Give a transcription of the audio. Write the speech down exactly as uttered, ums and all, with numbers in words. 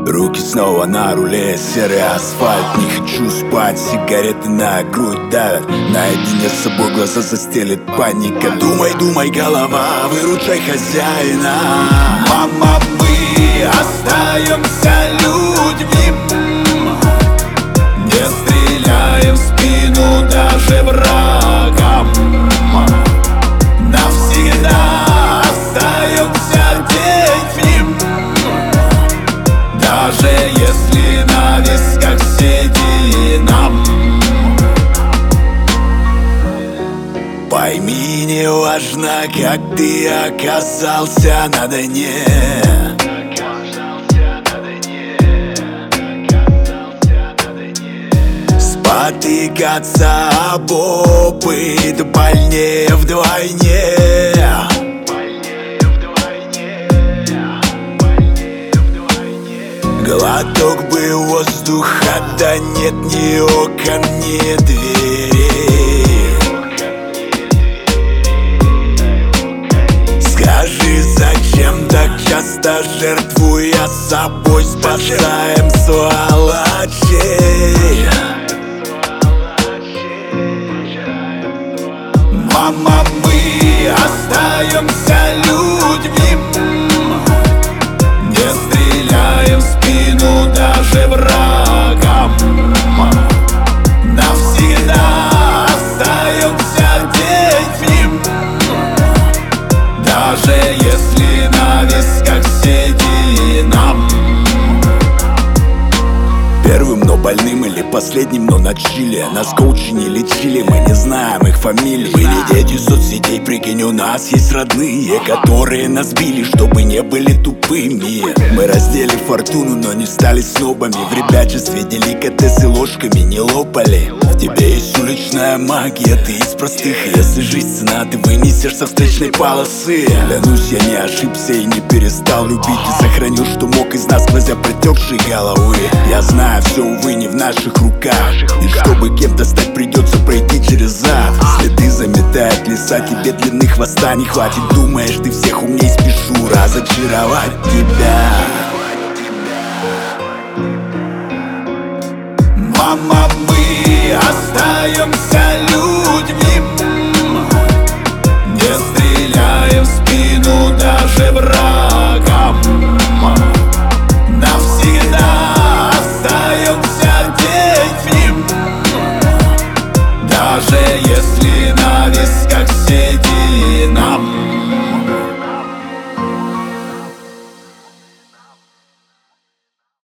Руки снова на руле, серый асфальт. Не хочу спать, сигареты на грудь давят. Наедине с собой глаза застелит паника. Думай, думай, голова, выручай хозяина. Мама, мы остаемся людьми, не стреляем в спину даже врагам. Навсегда остаемся детьми, даже если на висках седина. Пойми, не важно, как ты оказался на дне. Спотыкаться об опыт больнее вдвойне. Глоток бы воздуха, да нет ни окон, ни дверей. Скажи, зачем так часто жертвуя собой, спасаем сволочей? Мама, мы остаемся людьми, не стреляем в спину даже врагам. Навсегда остаемся детьми, даже если на висках седина. Первым, но больным, или последним, но на чиле. Нас коучи не лечили, мы не знаем их фамилий. Мы не дети соцсетей, прикинь, у нас есть родные, которые нас били, чтобы не были тупыми. Мы раздели фортуну, но не стали снобами. В ребячестве деликатесы ложками не лопали. В тебе есть уличная магия, ты из простых. Если жизнь цена, ты вынесешь со встречной полосы. Клянусь, я не ошибся и не перестал любить. И сохраню, что мог из нас, сквозя протекшие головы. Я знаю, все, увы, не в наших руках. И чтобы кем-то стать, придется пройти через ад. Следы заметает леса, тебе длины хвоста не хватит. Думаешь, ты всех умней, спешу разочаровать тебя.